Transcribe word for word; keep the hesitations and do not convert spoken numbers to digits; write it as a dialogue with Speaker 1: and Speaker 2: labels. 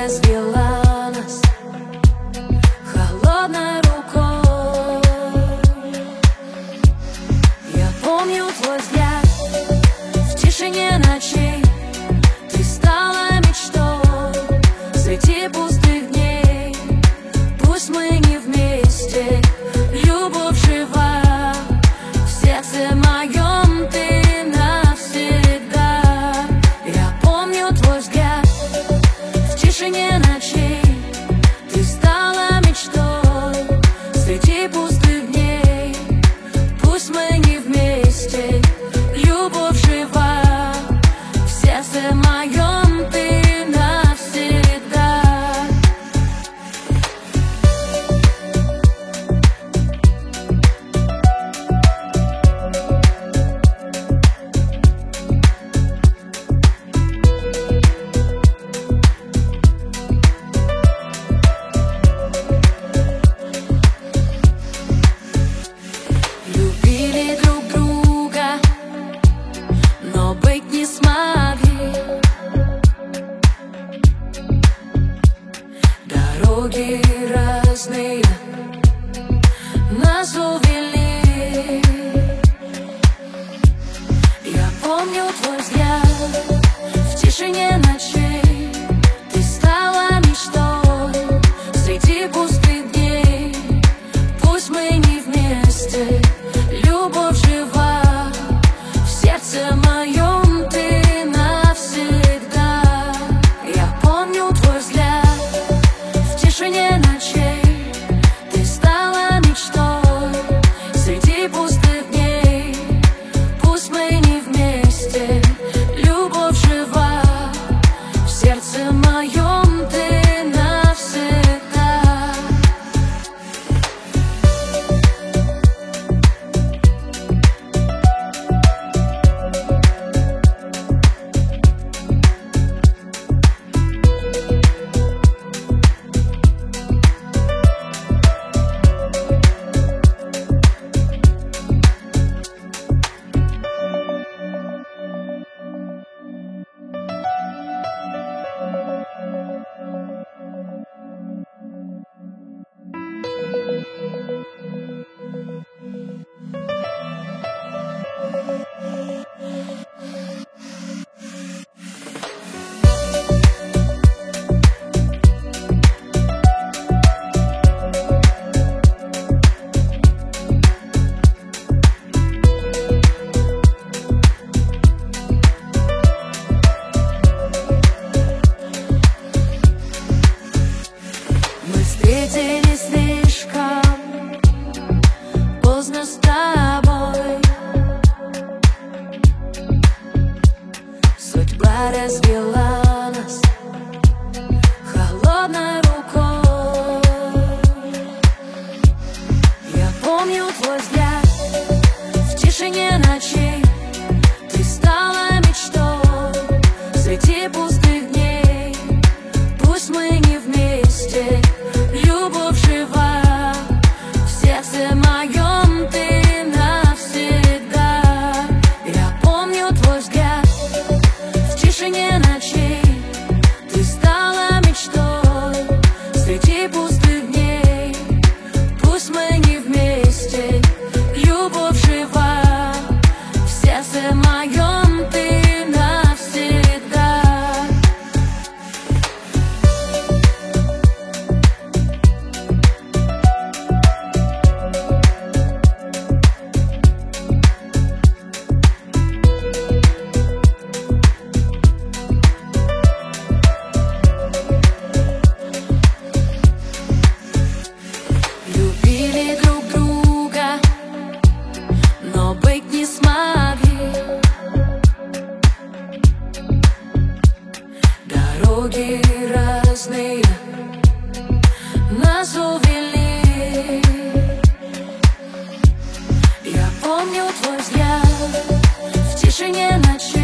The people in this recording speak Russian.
Speaker 1: развела нас холодной рукой. Я помню твой взгляд в тишине ночей. Ты стала мечтой среди пустых дней. Пусть мы не вместе, любовь жива в сердце моем, ты навсегда. Я помню твой взгляд в тишине ночей. Ты стала мечтой среди пустых дней. Пусть мы не вместе, любовь жива в сердце моем, ты навсегда. Любили друг друга, но быть не смогли. Дороги разные нас увели. Я помню твой взгляд в тишине ночей. Ты стала мечтой среди пустых дней. Пусть мы не вместе, любовь жива в сердце моем, ты навсегда. Я помню твой взгляд в тишине ночей. Ты стала мечтой среди пустых дней. Пусть мы не вместе, любовь жива в сердце моем, ты навсегда. Встретились слишком поздно с тобой. Судьба развела нас холодной рукой. Я помню твой взгляд в тишине ночей. Ты стала мечтой среди пустых дней. Пусть мы не вместе, любовь жива в сердце моем, ты навсегда. Я помню твой взгляд в тишине ночей. Ты стала мечтой среди пустых дней. Пусть мы не вместе, любовь жива в сердце моем, ты навсегда. Любили друг друга, но быть не смогли. Дороги разные нас увели. Я помню твой взгляд в тишине ночи.